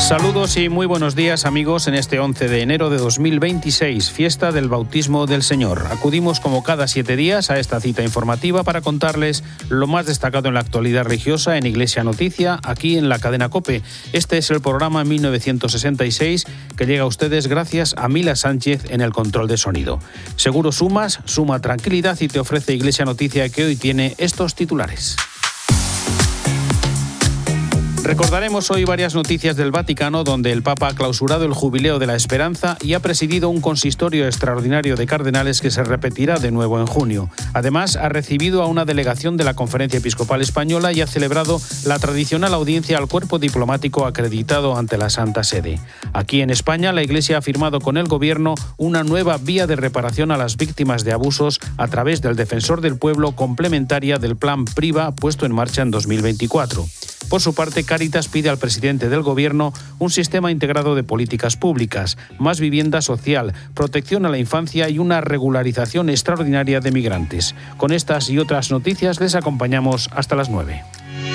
Saludos y muy buenos días, amigos, en este 11 de enero de 2026, fiesta del Bautismo del Señor. Acudimos como cada 7 días a esta cita informativa para contarles lo más destacado en la actualidad religiosa en Iglesia Noticia, aquí en la cadena COPE. Este es el programa 1966 que llega a ustedes gracias a Mila Sánchez en el control de sonido. Seguro sumas, suma tranquilidad y te ofrece Iglesia Noticia, que hoy tiene estos titulares. Recordaremos hoy varias noticias del Vaticano, donde el Papa ha clausurado el Jubileo de la Esperanza y ha presidido un consistorio extraordinario de cardenales que se repetirá de nuevo en junio. Además, ha recibido a una delegación de la Conferencia Episcopal Española y ha celebrado la tradicional audiencia al cuerpo diplomático acreditado ante la Santa Sede. Aquí en España, la Iglesia ha firmado con el Gobierno una nueva vía de reparación a las víctimas de abusos a través del Defensor del Pueblo, complementaria del Plan Priva puesto en marcha en 2024. Por su parte, Cáritas pide al presidente del Gobierno un sistema integrado de políticas públicas, más vivienda social, protección a la infancia y una regularización extraordinaria de migrantes. Con estas y otras noticias les acompañamos hasta las 9.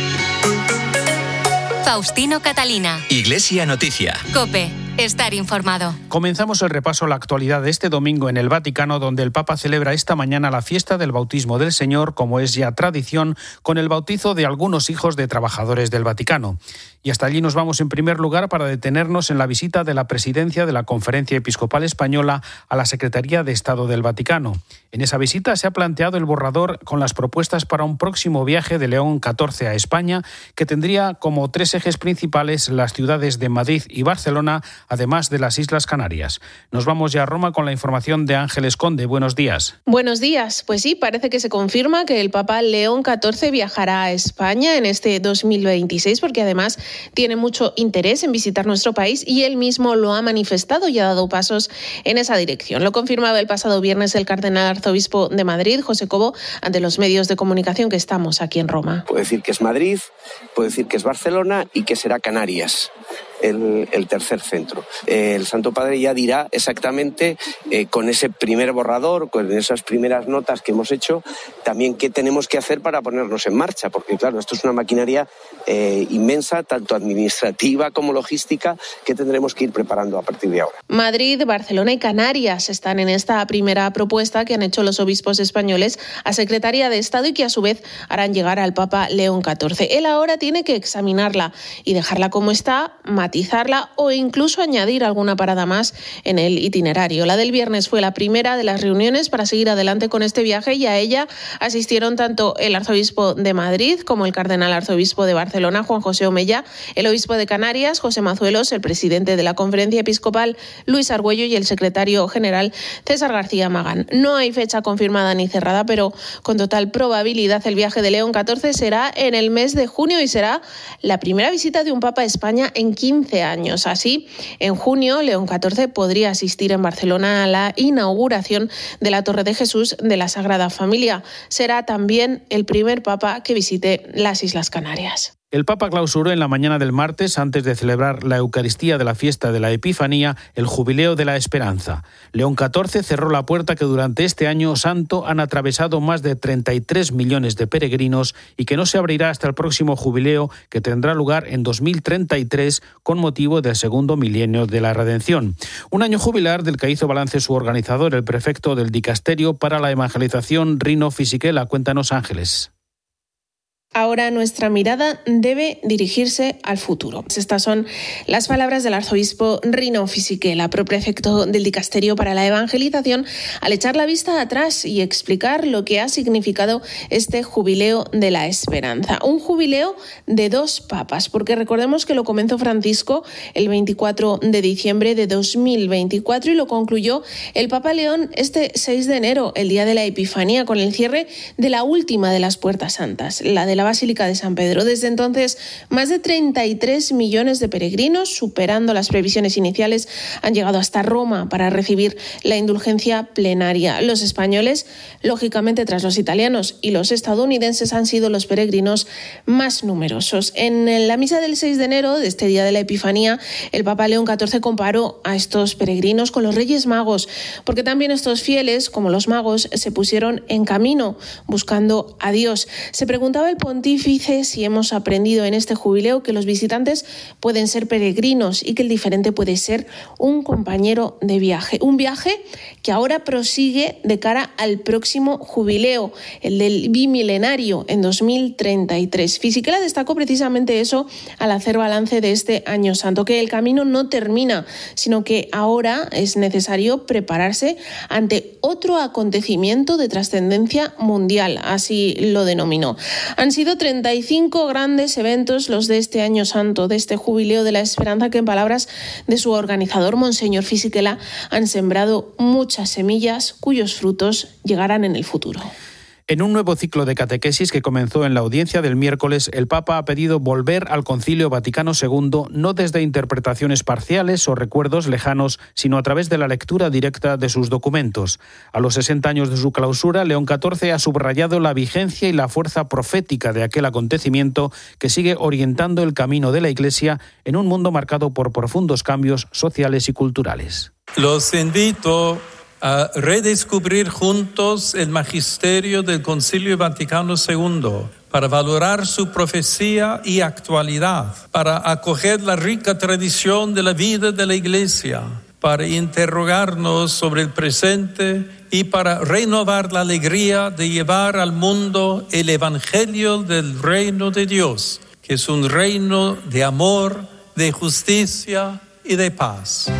Faustino Catalina. Iglesia Noticia. COPE. Estar informado. Comenzamos el repaso a la actualidad de este domingo en el Vaticano, donde el Papa celebra esta mañana la fiesta del Bautismo del Señor, como es ya tradición, con el bautizo de algunos hijos de trabajadores del Vaticano. Y hasta allí nos vamos en primer lugar para detenernos en la visita de la presidencia de la Conferencia Episcopal Española a la Secretaría de Estado del Vaticano. En esa visita se ha planteado el borrador con las propuestas para un próximo viaje de León XIV a España, que tendría como 3 ejes principales las ciudades de Madrid y Barcelona, además de las Islas Canarias. Nos vamos ya a Roma con la información de Ángeles Conde. Buenos días. Buenos días. Pues sí, parece que se confirma que el Papa León XIV viajará a España en este 2026, porque además tiene mucho interés en visitar nuestro país y él mismo lo ha manifestado y ha dado pasos en esa dirección. Lo confirmaba el pasado viernes el cardenal arzobispo de Madrid, José Cobo, ante los medios de comunicación que estamos aquí en Roma. Puede decir que es Madrid, puede decir que es Barcelona y que será Canarias el tercer centro. El Santo Padre ya dirá exactamente con ese primer borrador, con esas primeras notas que hemos hecho, también qué tenemos que hacer para ponernos en marcha, porque claro, esto es una maquinaria inmensa, tanto administrativa como logística, que tendremos que ir preparando a partir de ahora. Madrid, Barcelona y Canarias están en esta primera propuesta que han hecho los obispos españoles a Secretaría de Estado y que a su vez harán llegar al Papa León XIV. Él ahora tiene que examinarla y dejarla como está, matizarla o incluso añadir alguna parada más en el itinerario. La del viernes fue la primera de las reuniones para seguir adelante con este viaje y a ella asistieron tanto el arzobispo de Madrid como el cardenal arzobispo de Barcelona, Juan José Omella, el obispo de Canarias, José Mazuelos, el presidente de la Conferencia Episcopal, Luis Argüello, y el secretario general, César García Magán. No hay fecha confirmada ni cerrada, pero con total probabilidad el viaje de León XIV será en el mes de junio y será la primera visita de un papa a España en 15 años. Así, en junio, León XIV podría asistir en Barcelona a la inauguración de la Torre de Jesús de la Sagrada Familia. Será también el primer papa que visite las Islas Canarias. El Papa clausuró en la mañana del martes, antes de celebrar la Eucaristía de la fiesta de la Epifanía, el Jubileo de la Esperanza. León XIV cerró la puerta que durante este año santo han atravesado más de 33 millones de peregrinos y que no se abrirá hasta el próximo Jubileo, que tendrá lugar en 2033 con motivo del segundo milenio de la Redención. Un año jubilar del que hizo balance su organizador, el prefecto del Dicasterio para la Evangelización, Rino Fisichella. Cuéntanos, Ángeles. Ahora nuestra mirada debe dirigirse al futuro. Estas son las palabras del arzobispo Rino Fisichella, prefecto del Dicasterio para la Evangelización, al echar la vista atrás y explicar lo que ha significado este Jubileo de la Esperanza. Un jubileo de 2 papas, porque recordemos que lo comenzó Francisco el 24 de diciembre de 2024 y lo concluyó el Papa León este 6 de enero, el día de la Epifanía, con el cierre de la última de las Puertas Santas, la de la Basílica de San Pedro. Desde entonces, más de 33 millones de peregrinos, superando las previsiones iniciales, han llegado hasta Roma para recibir la indulgencia plenaria. Los españoles, lógicamente tras los italianos y los estadounidenses, han sido los peregrinos más numerosos. En la misa del 6 de enero, de este día de la Epifanía, el Papa León XIV comparó a estos peregrinos con los Reyes Magos, porque también estos fieles, como los magos, se pusieron en camino buscando a Dios. Se preguntaba el pontífice si hemos aprendido en este jubileo que los visitantes pueden ser peregrinos y que el diferente puede ser un compañero de viaje. Un viaje que ahora prosigue de cara al próximo jubileo, el del bimilenario en 2033. Fisichella destacó precisamente eso al hacer balance de este año santo, que el camino no termina, sino que ahora es necesario prepararse ante otro acontecimiento de trascendencia mundial, así lo denominó. Han sido 35 grandes eventos los de este año santo, de este jubileo de la esperanza, que en palabras de su organizador, Monseñor Fisichella, han sembrado muchas semillas cuyos frutos llegarán en el futuro. En un nuevo ciclo de catequesis que comenzó en la audiencia del miércoles, el Papa ha pedido volver al Concilio Vaticano II, no desde interpretaciones parciales o recuerdos lejanos, sino a través de la lectura directa de sus documentos. A los 60 años de su clausura, León XIV ha subrayado la vigencia y la fuerza profética de aquel acontecimiento que sigue orientando el camino de la Iglesia en un mundo marcado por profundos cambios sociales y culturales. Los invito a redescubrir juntos el magisterio del Concilio Vaticano II para valorar su profecía y actualidad, para acoger la rica tradición de la vida de la Iglesia, para interrogarnos sobre el presente y para renovar la alegría de llevar al mundo el Evangelio del reino de Dios, que es un reino de amor, de justicia y de paz.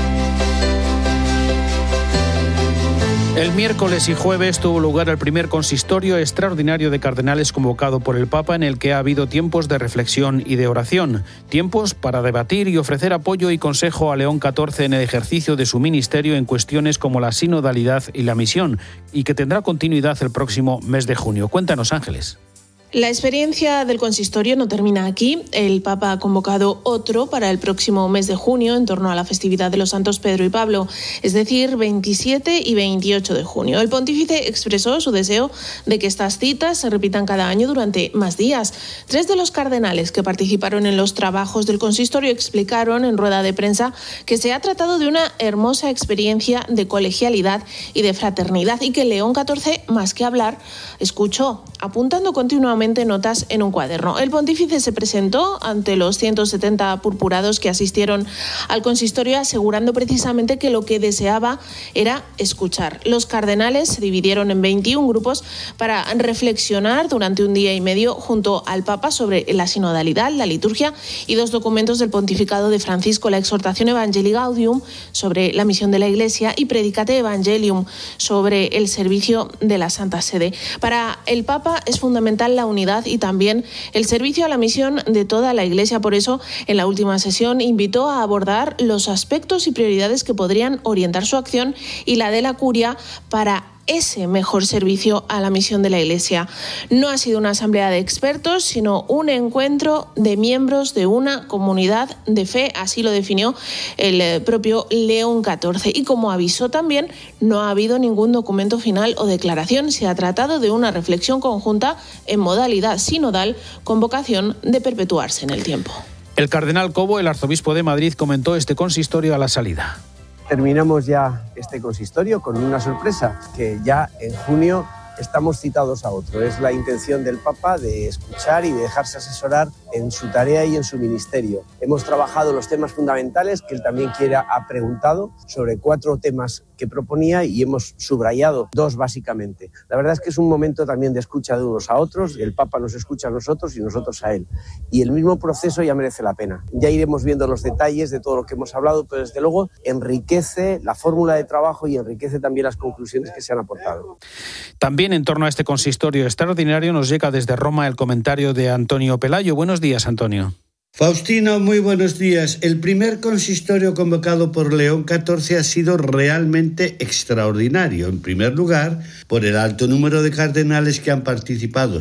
El miércoles y jueves tuvo lugar el primer consistorio extraordinario de cardenales convocado por el Papa, en el que ha habido tiempos de reflexión y de oración, tiempos para debatir y ofrecer apoyo y consejo a León XIV en el ejercicio de su ministerio en cuestiones como la sinodalidad y la misión, y que tendrá continuidad el próximo mes de junio. Cuéntanos, Ángeles. La experiencia del consistorio no termina aquí. El Papa ha convocado otro para el próximo mes de junio, en torno a la festividad de los santos Pedro y Pablo, es decir, 27 y 28 de junio. El pontífice expresó su deseo de que estas citas se repitan cada año durante más días. 3 de los cardenales que participaron en los trabajos del consistorio explicaron en rueda de prensa que se ha tratado de una hermosa experiencia de colegialidad y de fraternidad, y que León XIV, más que hablar, escuchó, apuntando continuamente notas en un cuaderno. El pontífice se presentó ante los 170 purpurados que asistieron al consistorio, asegurando precisamente que lo que deseaba era escuchar. Los cardenales se dividieron en 21 grupos para reflexionar durante un día y medio junto al Papa sobre la sinodalidad, la liturgia y 2 documentos del pontificado de Francisco, la exhortación Evangelii Gaudium sobre la misión de la Iglesia y Predicate Evangelium sobre el servicio de la Santa Sede. Para el Papa es fundamental la unidad y también el servicio a la misión de toda la Iglesia. Por eso, en la última sesión invitó a abordar los aspectos y prioridades que podrían orientar su acción y la de la Curia para ese mejor servicio a la misión de la Iglesia. No ha sido una asamblea de expertos, sino un encuentro de miembros de una comunidad de fe, así lo definió el propio León XIV. Y como avisó también, no ha habido ningún documento final o declaración. Se ha tratado de una reflexión conjunta en modalidad sinodal con vocación de perpetuarse en el tiempo. El cardenal Cobo, el arzobispo de Madrid, comentó este consistorio a la salida. Terminamos ya este consistorio con una sorpresa, que ya en junio estamos citados a otro. Es la intención del Papa de escuchar y de dejarse asesorar en su tarea y en su ministerio. Hemos trabajado los temas fundamentales que él también ha preguntado, sobre 4 temas que proponía, y hemos subrayado 2 básicamente. La verdad es que es un momento también de escucha de unos a otros. El Papa nos escucha a nosotros y nosotros a él. Y el mismo proceso ya merece la pena. Ya iremos viendo los detalles de todo lo que hemos hablado, pero desde luego enriquece la fórmula de trabajo y enriquece también las conclusiones que se han aportado. También en torno a este consistorio extraordinario nos llega desde Roma el comentario de Antonio Pelayo. Buenos días, Antonio. Faustino, muy buenos días. El primer consistorio convocado por León XIV ha sido realmente extraordinario. En primer lugar, por el alto número de cardenales que han participado,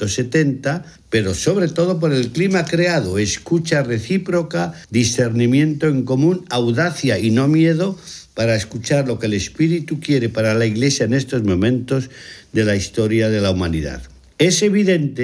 170, pero sobre todo por el clima creado, escucha recíproca, discernimiento en común, audacia y no miedo, para escuchar lo que el Espíritu quiere para la Iglesia en estos momentos de la historia de la humanidad. Es evidente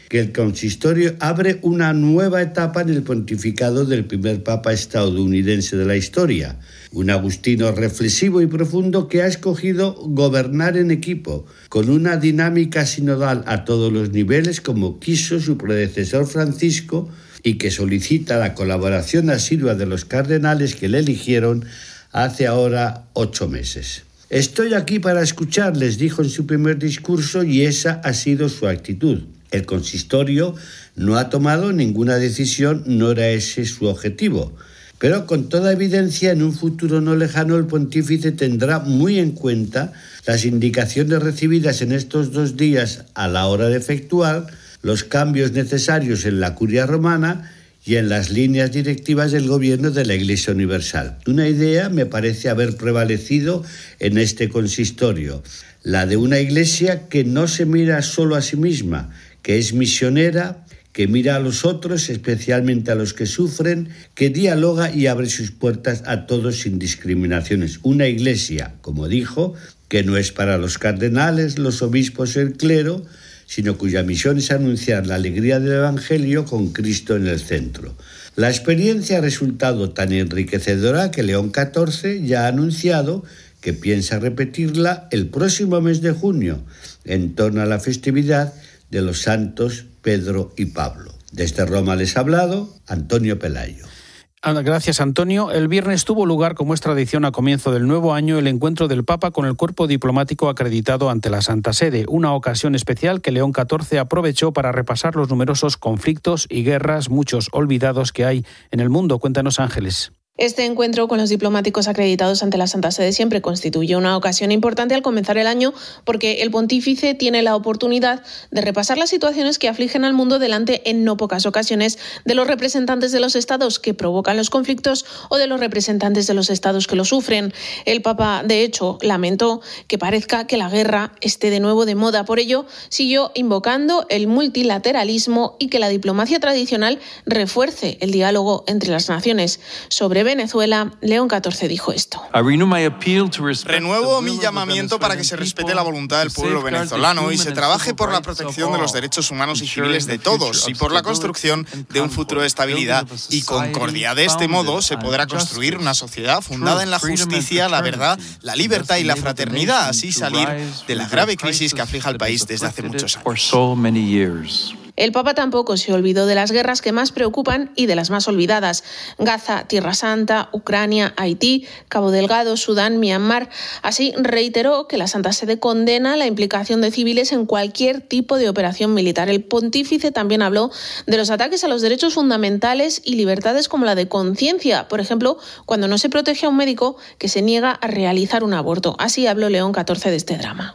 que el consistorio abre una nueva etapa en el pontificado del primer papa estadounidense de la historia, un agustino reflexivo y profundo que ha escogido gobernar en equipo, con una dinámica sinodal a todos los niveles como quiso su predecesor Francisco, y que solicita la colaboración asidua de los cardenales que le eligieron hace ahora 8 meses. Estoy aquí para escucharles, dijo en su primer discurso, y esa ha sido su actitud. El consistorio no ha tomado ninguna decisión, no era ese su objetivo. Pero con toda evidencia, en un futuro no lejano, el pontífice tendrá muy en cuenta las indicaciones recibidas en estos 2 días a la hora de efectuar los cambios necesarios en la curia romana y en las líneas directivas del gobierno de la Iglesia Universal. Una idea me parece haber prevalecido en este consistorio, la de una Iglesia que no se mira solo a sí misma, que es misionera, que mira a los otros, especialmente a los que sufren, que dialoga y abre sus puertas a todos sin discriminaciones. Una Iglesia, como dijo, que no es para los cardenales, los obispos y el clero, sino cuya misión es anunciar la alegría del Evangelio con Cristo en el centro. La experiencia ha resultado tan enriquecedora que León XIV ya ha anunciado que piensa repetirla el próximo mes de junio, en torno a la festividad de los santos Pedro y Pablo. Desde Roma les ha hablado Antonio Pelayo. Gracias, Antonio. El viernes tuvo lugar, como es tradición a comienzo del nuevo año, el encuentro del Papa con el cuerpo diplomático acreditado ante la Santa Sede, una ocasión especial que León XIV aprovechó para repasar los numerosos conflictos y guerras, muchos olvidados, que hay en el mundo. Cuéntanos, Ángeles. Este encuentro con los diplomáticos acreditados ante la Santa Sede siempre constituye una ocasión importante al comenzar el año, porque el pontífice tiene la oportunidad de repasar las situaciones que afligen al mundo delante en no pocas ocasiones de los representantes de los estados que provocan los conflictos o de los representantes de los estados que los sufren. El Papa, de hecho, lamentó que parezca que la guerra esté de nuevo de moda. Por ello, siguió invocando el multilateralismo y que la diplomacia tradicional refuerce el diálogo entre las naciones. Sobre Venezuela, León XIV dijo esto. Renuevo mi llamamiento para que se respete la voluntad del pueblo venezolano y se trabaje por la protección de los derechos humanos y civiles de todos y por la construcción de un futuro de estabilidad y concordia. De este modo se podrá construir una sociedad fundada en la justicia, la verdad, la libertad y la fraternidad, así salir de la grave crisis que aflige al país desde hace muchos años. El Papa tampoco se olvidó de las guerras que más preocupan y de las más olvidadas: Gaza, Tierra Santa, Ucrania, Haití, Cabo Delgado, Sudán, Myanmar. Así reiteró que la Santa Sede condena la implicación de civiles en cualquier tipo de operación militar. El pontífice también habló de los ataques a los derechos fundamentales y libertades como la de conciencia, por ejemplo, cuando no se protege a un médico que se niega a realizar un aborto. Así habló León XIV de este drama.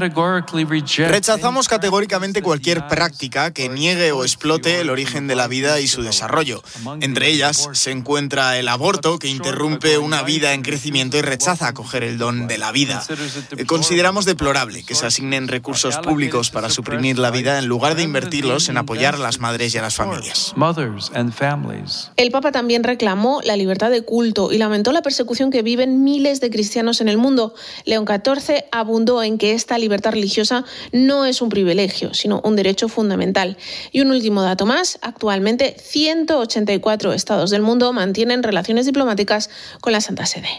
Rechazamos categóricamente cualquier práctica que niegue o explote el origen de la vida y su desarrollo. Entre ellas se encuentra el aborto, que interrumpe una vida en crecimiento y rechaza acoger el don de la vida. Consideramos deplorable que se asignen recursos públicos para suprimir la vida en lugar de invertirlos en apoyar a las madres y a las familias. El Papa también reclamó la libertad de culto y lamentó la persecución que viven miles de cristianos en el mundo. León XIV abundó en que esta libertad religiosa no es un privilegio, sino un derecho fundamental. Y un último dato más: actualmente 184 estados del mundo mantienen relaciones diplomáticas con la Santa Sede.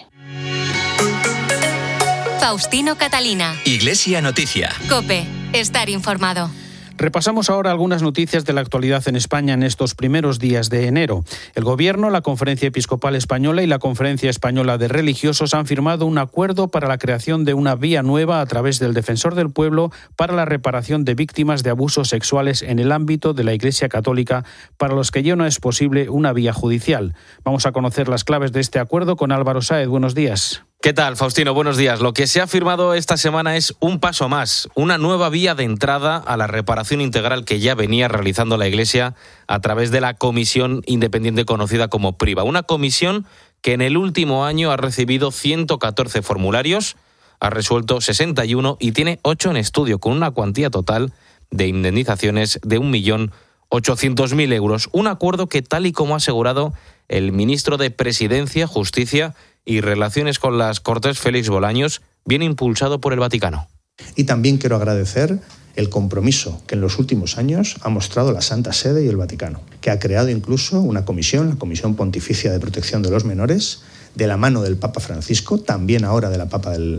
Faustino Catalina. Iglesia Noticia. COPE. Estar informado. Repasamos ahora algunas noticias de la actualidad en España en estos primeros días de enero. El Gobierno, la Conferencia Episcopal Española y la Conferencia Española de Religiosos han firmado un acuerdo para la creación de una vía nueva a través del Defensor del Pueblo para la reparación de víctimas de abusos sexuales en el ámbito de la Iglesia Católica, para los que ya no es posible una vía judicial. Vamos a conocer las claves de este acuerdo con Álvaro Sáez. Buenos días. ¿Qué tal, Faustino? Buenos días. Lo que se ha firmado esta semana es un paso más, una nueva vía de entrada a la reparación integral que ya venía realizando la Iglesia a través de la comisión independiente conocida como PRIVA. Una comisión que en el último año ha recibido 114 formularios, ha resuelto 61 y tiene 8 en estudio, con una cuantía total de indemnizaciones de 1.800.000 euros. Un acuerdo que, tal y como ha asegurado el ministro de Presidencia, Justicia y Relaciones con las Cortes, Félix Bolaños, viene impulsado por el Vaticano. Y también quiero agradecer el compromiso que en los últimos años ha mostrado la Santa Sede y el Vaticano, que ha creado incluso una comisión, la Comisión Pontificia de Protección de los Menores, de la mano del Papa Francisco, también ahora de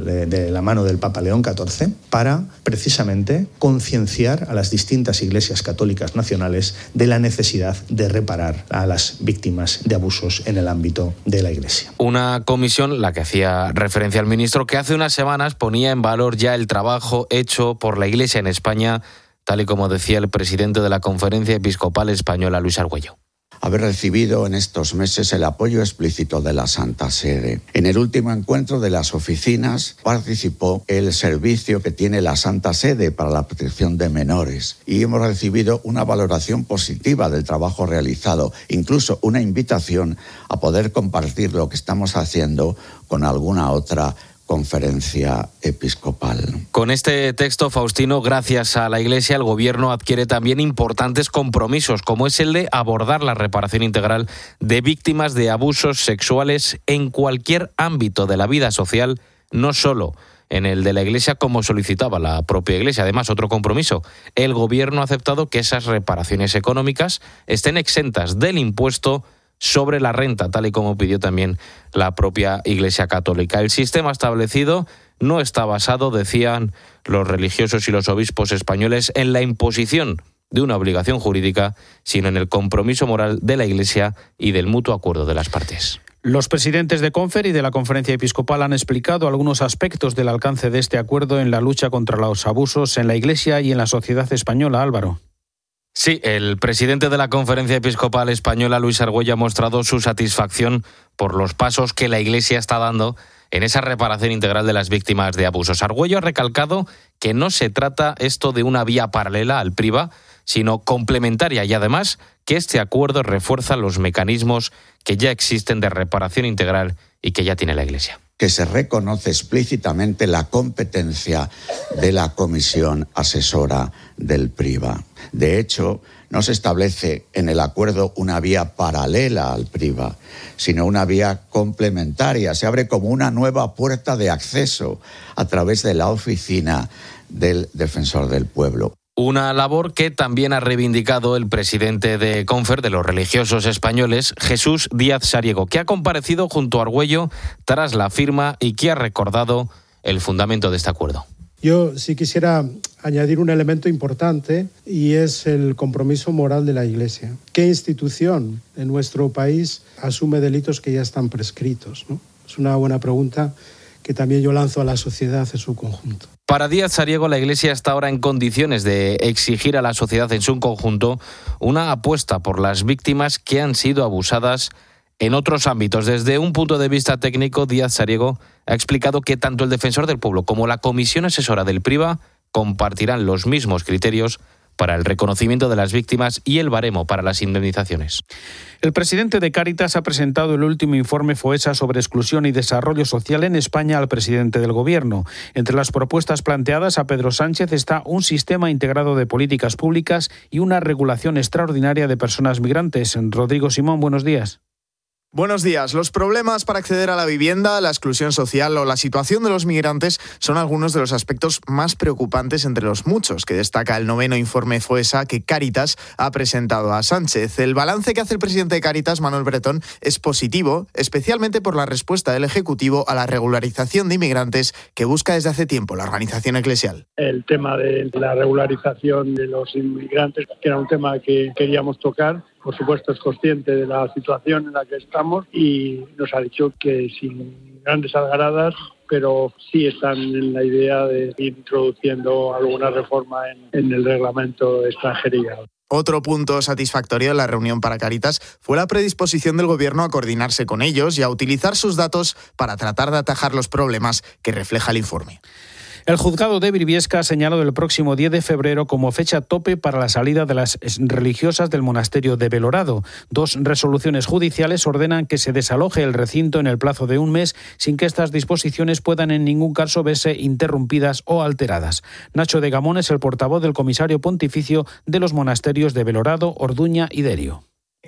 la mano del Papa León XIV, para precisamente concienciar a las distintas iglesias católicas nacionales de la necesidad de reparar a las víctimas de abusos en el ámbito de la Iglesia. Una comisión, la que hacía referencia al ministro, que hace unas semanas ponía en valor ya el trabajo hecho por la Iglesia en España, tal y como decía el presidente de la Conferencia Episcopal Española, Luis Argüello. Haber recibido en estos meses el apoyo explícito de la Santa Sede. En el último encuentro de las oficinas participó el servicio que tiene la Santa Sede para la protección de menores y hemos recibido una valoración positiva del trabajo realizado, incluso una invitación a poder compartir lo que estamos haciendo con alguna otra conferencia episcopal. Con este texto, Faustino, gracias a la Iglesia, el Gobierno adquiere también importantes compromisos, como es el de abordar la reparación integral de víctimas de abusos sexuales en cualquier ámbito de la vida social, no solo en el de la Iglesia, como solicitaba la propia Iglesia. Además, otro compromiso, el Gobierno ha aceptado que esas reparaciones económicas estén exentas del impuesto sobre la renta, tal y como pidió también la propia Iglesia Católica. El sistema establecido no está basado, decían los religiosos y los obispos españoles, en la imposición de una obligación jurídica, sino en el compromiso moral de la Iglesia y del mutuo acuerdo de las partes. Los presidentes de Confer y de la Conferencia Episcopal han explicado algunos aspectos del alcance de este acuerdo en la lucha contra los abusos en la Iglesia y en la sociedad española, Álvaro. Sí, el presidente de la Conferencia Episcopal Española, Luis Argüello, ha mostrado su satisfacción por los pasos que la Iglesia está dando en esa reparación integral de las víctimas de abusos. Argüello ha recalcado que no se trata esto de una vía paralela al PRIVA, sino complementaria, y además que este acuerdo refuerza los mecanismos que ya existen de reparación integral y que ya tiene la Iglesia. Que se reconoce explícitamente la competencia de la Comisión Asesora del PRIVA. De hecho, no se establece en el acuerdo una vía paralela al PRIVA, sino una vía complementaria. Se abre como una nueva puerta de acceso a través de la oficina del Defensor del Pueblo. Una labor que también ha reivindicado el presidente de Confer, de los religiosos españoles, Jesús Díaz Sariego, que ha comparecido junto a Argüello tras la firma y que ha recordado el fundamento de este acuerdo. Yo sí quisiera añadir un elemento importante y es el compromiso moral de la Iglesia. ¿Qué institución en nuestro país asume delitos que ya están prescritos, ¿no? Es una buena pregunta que también yo lanzo a la sociedad en su conjunto. Para Díaz Sariego, la Iglesia está ahora en condiciones de exigir a la sociedad en su conjunto una apuesta por las víctimas que han sido abusadas en otros ámbitos. Desde un punto de vista técnico, Díaz Sariego ha explicado que tanto el Defensor del Pueblo como la Comisión Asesora del PRIVA compartirán los mismos criterios para el reconocimiento de las víctimas y el baremo para las indemnizaciones. El presidente de Cáritas ha presentado el último informe FOESA sobre exclusión y desarrollo social en España al presidente del Gobierno. Entre las propuestas planteadas a Pedro Sánchez está un sistema integrado de políticas públicas y una regulación extraordinaria de personas migrantes. Rodrigo Simón, buenos días. Buenos días. Los problemas para acceder a la vivienda, la exclusión social o la situación de los migrantes son algunos de los aspectos más preocupantes entre los muchos que destaca el 9º informe FOESA que Cáritas ha presentado a Sánchez. El balance que hace el presidente de Cáritas, Manuel Bretón, es positivo, especialmente por la respuesta del Ejecutivo a la regularización de inmigrantes que busca desde hace tiempo la organización eclesial. El tema de la regularización de los inmigrantes, que era un tema que queríamos tocar. Por supuesto, es consciente de la situación en la que estamos y nos ha dicho que sin grandes algaradas, pero sí están en la idea de ir introduciendo alguna reforma en el reglamento de extranjería. Otro punto satisfactorio de la reunión para Cáritas fue la predisposición del Gobierno a coordinarse con ellos y a utilizar sus datos para tratar de atajar los problemas que refleja el informe. El juzgado de Briviesca ha señalado el próximo 10 de febrero como fecha tope para la salida de las religiosas del monasterio de Belorado. 2 resoluciones judiciales ordenan que se desaloje el recinto en el plazo de un mes sin que estas disposiciones puedan en ningún caso verse interrumpidas o alteradas. Nacho de Gamón es el portavoz del comisario pontificio de los monasterios de Belorado, Orduña y Derio.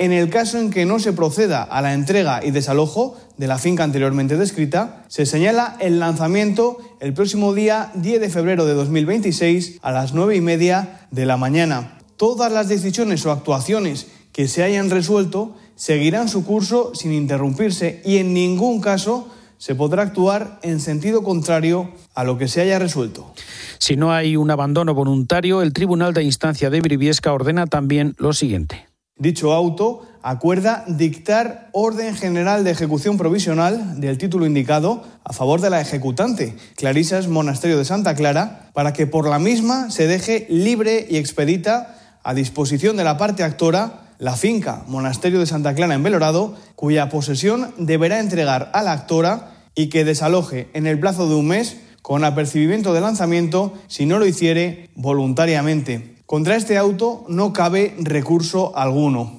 En el caso en que no se proceda a la entrega y desalojo de la finca anteriormente descrita, se señala el lanzamiento el próximo día 10 de febrero de 2026 a las 9:30 de la mañana. Todas las decisiones o actuaciones que se hayan resuelto seguirán su curso sin interrumpirse y en ningún caso se podrá actuar en sentido contrario a lo que se haya resuelto. Si no hay un abandono voluntario, el Tribunal de Instancia de Briviesca ordena también lo siguiente. Dicho auto acuerda dictar orden general de ejecución provisional del título indicado a favor de la ejecutante, Clarisas Monasterio de Santa Clara, para que por la misma se deje libre y expedita a disposición de la parte actora la finca Monasterio de Santa Clara en Belorado, cuya posesión deberá entregar a la actora y que desaloje en el plazo de un mes con apercibimiento de lanzamiento si no lo hiciere voluntariamente. Contra este auto no cabe recurso alguno.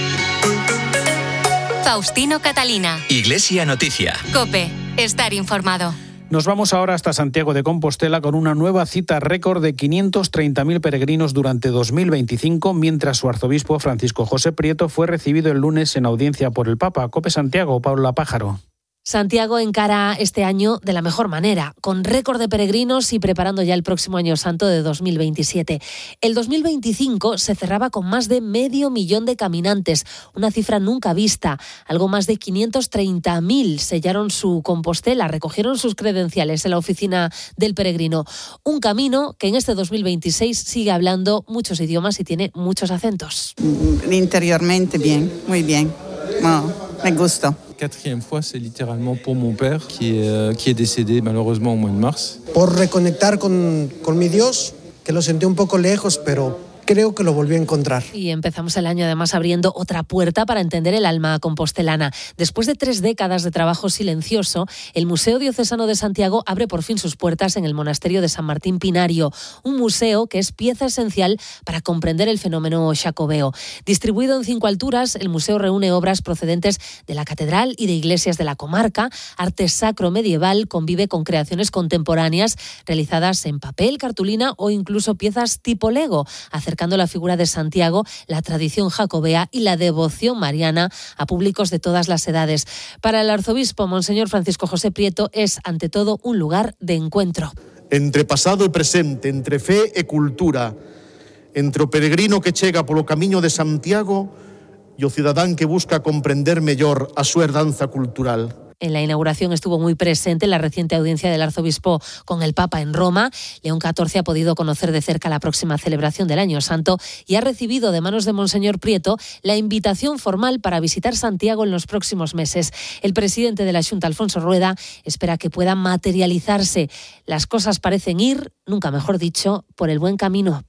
Faustino Catalina. Iglesia Noticia. COPE. Estar informado. Nos vamos ahora hasta Santiago de Compostela con una nueva cita récord de 530.000 peregrinos durante 2025, mientras su arzobispo Francisco José Prieto fue recibido el lunes en audiencia por el Papa. COPE Santiago, Paula Pájaro. Santiago encara este año de la mejor manera, con récord de peregrinos y preparando ya el próximo Año Santo de 2027. El 2025 se cerraba con más de 500.000 de caminantes, una cifra nunca vista. Algo más de 530.000 sellaron su Compostela, recogieron sus credenciales en la oficina del peregrino. Un camino que en este 2026 sigue hablando muchos idiomas y tiene muchos acentos. Interiormente bien, muy bien. Bueno, me gusta. Quatrième fois, c'est littéralement pour mon père qui est décédé malheureusement au mois de mars. Por reconectar con mi Dios, que lo sentí un poco lejos, pero creo que lo volví a encontrar. Y empezamos el año además abriendo otra puerta para entender el alma compostelana. Después de 3 décadas de trabajo silencioso, el Museo Diocesano de Santiago abre por fin sus puertas en el Monasterio de San Martín Pinario, un museo que es pieza esencial para comprender el fenómeno xacobeo. Distribuido en 5 alturas, el museo reúne obras procedentes de la catedral y de iglesias de la comarca, arte sacro medieval, convive con creaciones contemporáneas realizadas en papel, cartulina o incluso piezas tipo Lego, acercando la figura de Santiago, la tradición jacobea y la devoción mariana a públicos de todas las edades. Para el arzobispo Monseñor Francisco José Prieto es, ante todo, un lugar de encuentro. Entre pasado e presente, entre fe e cultura, entre o peregrino que chega polo camiño de Santiago e o cidadán que busca comprender mellor a súa herdanza cultural. En la inauguración estuvo muy presente la reciente audiencia del arzobispo con el Papa en Roma. León XIV ha podido conocer de cerca la próxima celebración del Año Santo y ha recibido de manos de Monseñor Prieto la invitación formal para visitar Santiago en los próximos meses. El presidente de la Xunta, Alfonso Rueda, espera que pueda materializarse. Las cosas parecen ir, nunca mejor dicho, por el buen camino.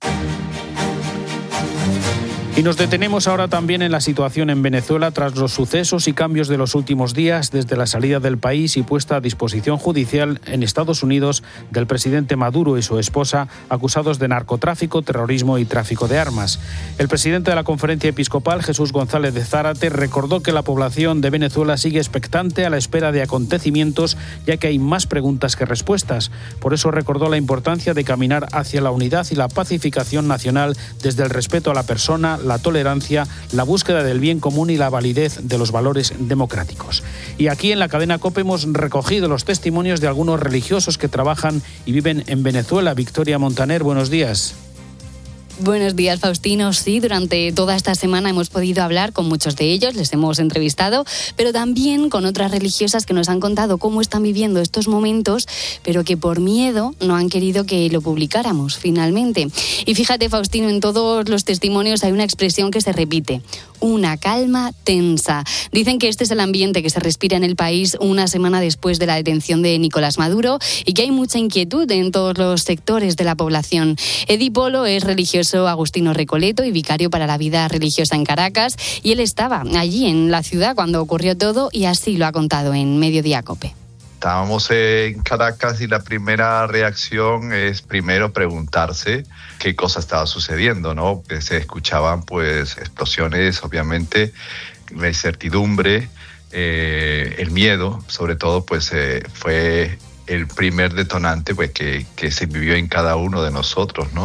Y nos detenemos ahora también en la situación en Venezuela tras los sucesos y cambios de los últimos días desde la salida del país y puesta a disposición judicial en Estados Unidos del presidente Maduro y su esposa, acusados de narcotráfico, terrorismo y tráfico de armas. El presidente de la Conferencia Episcopal, Jesús González de Zárate, recordó que la población de Venezuela sigue expectante a la espera de acontecimientos, ya que hay más preguntas que respuestas. Por eso recordó la importancia de caminar hacia la unidad y la pacificación nacional desde el respeto a la persona, la tolerancia, la búsqueda del bien común y la validez de los valores democráticos. Y aquí en la cadena COPE hemos recogido los testimonios de algunos religiosos que trabajan y viven en Venezuela. Victoria Montaner, buenos días. Buenos días, Faustino. Sí, durante toda esta semana hemos podido hablar con muchos de ellos, les hemos entrevistado, pero también con otras religiosas que nos han contado cómo están viviendo estos momentos, pero que por miedo no han querido que lo publicáramos finalmente. Y fíjate, Faustino, en todos los testimonios hay una expresión que se repite: una calma tensa. Dicen que este es el ambiente que se respira en el país una semana después de la detención de Nicolás Maduro y que hay mucha inquietud en todos los sectores de la población. Edi Polo es religioso agustino recoleto y vicario para la vida religiosa en Caracas, y él estaba allí en la ciudad cuando ocurrió todo y así lo ha contado en Mediodía COPE. Estábamos en Caracas y la primera reacción es primero preguntarse qué cosa estaba sucediendo, ¿no? Se escuchaban pues explosiones, obviamente, la incertidumbre, el miedo, sobre todo pues fue el primer detonante pues que se vivió en cada uno de nosotros, ¿no?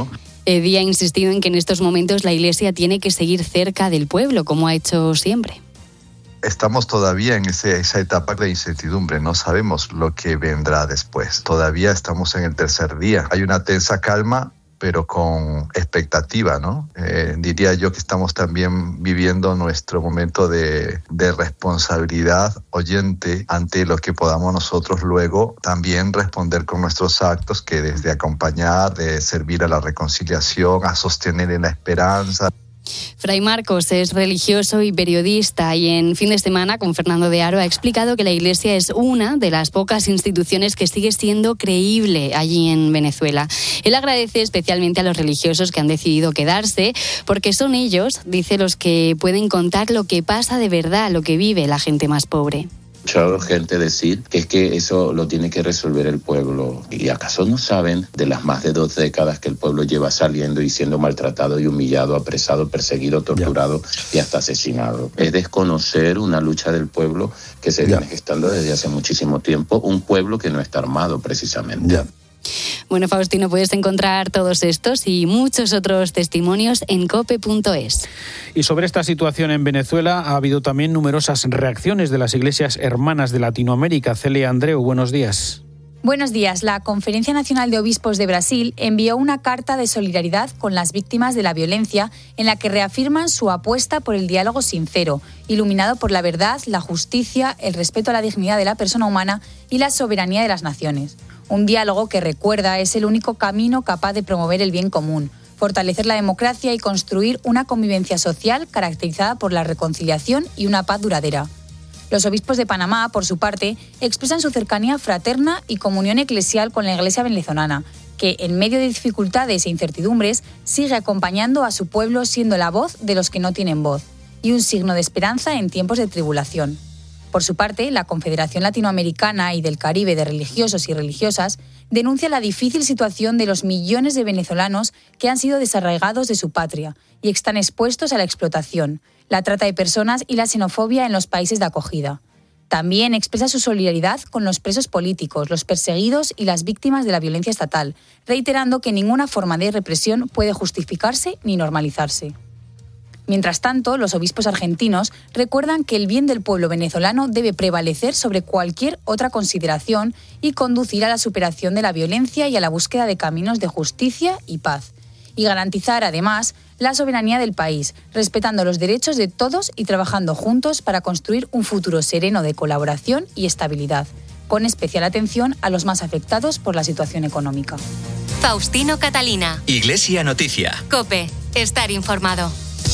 Eddy ha insistido en que en estos momentos la Iglesia tiene que seguir cerca del pueblo, como ha hecho siempre. Estamos todavía en esa etapa de incertidumbre, no sabemos lo que vendrá después. Todavía estamos en el tercer día. Hay una tensa calma, pero con expectativa, ¿no? Diría yo que estamos también viviendo nuestro momento de responsabilidad oyente ante lo que podamos nosotros luego también responder con nuestros actos, que desde acompañar, de servir a la reconciliación, a sostener en la esperanza. Fray Marcos es religioso y periodista y en Fin de Semana con Fernando de Aro ha explicado que la Iglesia es una de las pocas instituciones que sigue siendo creíble allí en Venezuela. Él agradece especialmente a los religiosos que han decidido quedarse porque son ellos, dice, los que pueden contar lo que pasa de verdad, lo que vive la gente más pobre. He escuchado gente decir que es que eso lo tiene que resolver el pueblo. ¿Y acaso no saben de las más de 2 décadas que el pueblo lleva saliendo y siendo maltratado y humillado, apresado, perseguido, torturado y hasta asesinado? Es desconocer una lucha del pueblo que se viene gestando desde hace muchísimo tiempo, un pueblo que no está armado precisamente. Bueno, Faustino, puedes encontrar todos estos y muchos otros testimonios en cope.es. Y sobre esta situación en Venezuela ha habido también numerosas reacciones de las iglesias hermanas de Latinoamérica. Celia Andreu, buenos días. Buenos días. La Conferencia Nacional de Obispos de Brasil envió una carta de solidaridad con las víctimas de la violencia en la que reafirman su apuesta por el diálogo sincero, iluminado por la verdad, la justicia, el respeto a la dignidad de la persona humana y la soberanía de las naciones. Un diálogo que, recuerda, es el único camino capaz de promover el bien común, fortalecer la democracia y construir una convivencia social caracterizada por la reconciliación y una paz duradera. Los obispos de Panamá, por su parte, expresan su cercanía fraterna y comunión eclesial con la Iglesia venezolana, que, en medio de dificultades e incertidumbres, sigue acompañando a su pueblo siendo la voz de los que no tienen voz, y un signo de esperanza en tiempos de tribulación. Por su parte, la Confederación Latinoamericana y del Caribe de Religiosos y Religiosas denuncia la difícil situación de los millones de venezolanos que han sido desarraigados de su patria y están expuestos a la explotación, la trata de personas y la xenofobia en los países de acogida. También expresa su solidaridad con los presos políticos, los perseguidos y las víctimas de la violencia estatal, reiterando que ninguna forma de represión puede justificarse ni normalizarse. Mientras tanto, los obispos argentinos recuerdan que el bien del pueblo venezolano debe prevalecer sobre cualquier otra consideración y conducir a la superación de la violencia y a la búsqueda de caminos de justicia y paz, y garantizar, además, la soberanía del país, respetando los derechos de todos y trabajando juntos para construir un futuro sereno de colaboración y estabilidad, con especial atención a los más afectados por la situación económica. Faustino Catalina. Iglesia Noticia. COPE. Estar informado.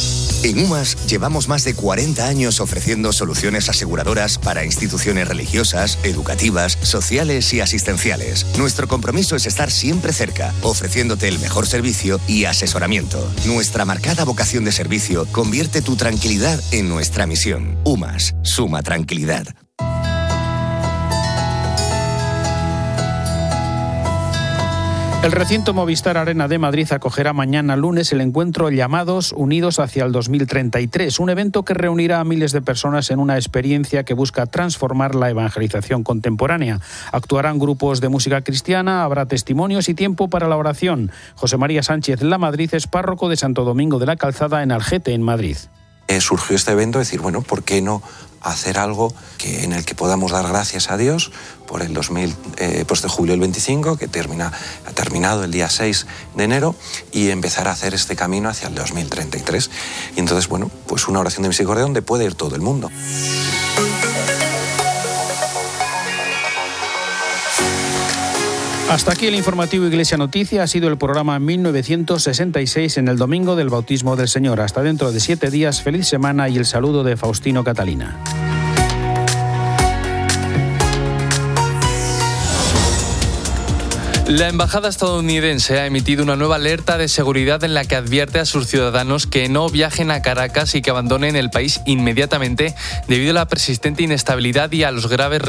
En UMAS llevamos más de 40 años ofreciendo soluciones aseguradoras para instituciones religiosas, educativas, sociales y asistenciales. Nuestro compromiso es estar siempre cerca, ofreciéndote el mejor servicio y asesoramiento. Nuestra marcada vocación de servicio convierte tu tranquilidad en nuestra misión. UMAS, suma tranquilidad. El recinto Movistar Arena de Madrid acogerá mañana lunes el encuentro Llamados Unidos hacia el 2033, un evento que reunirá a miles de personas en una experiencia que busca transformar la evangelización contemporánea. Actuarán grupos de música cristiana, habrá testimonios y tiempo para la oración. José María Sánchez Lamadrid es párroco de Santo Domingo de la Calzada en Algete, en Madrid. Surgió este evento, decir, bueno, ¿por qué no hacer algo en el que podamos dar gracias a Dios por el este julio del 25, que ha terminado el día 6 de enero, y empezar a hacer este camino hacia el 2033. Y entonces, bueno, pues una oración de misericordia donde puede ir todo el mundo. Hasta aquí el informativo Iglesia Noticia. Ha sido el programa 1966 en el Domingo del Bautismo del Señor. Hasta dentro de 7 días, feliz semana y el saludo de Faustino Catalina. La embajada estadounidense ha emitido una nueva alerta de seguridad en la que advierte a sus ciudadanos que no viajen a Caracas y que abandonen el país inmediatamente debido a la persistente inestabilidad y a los graves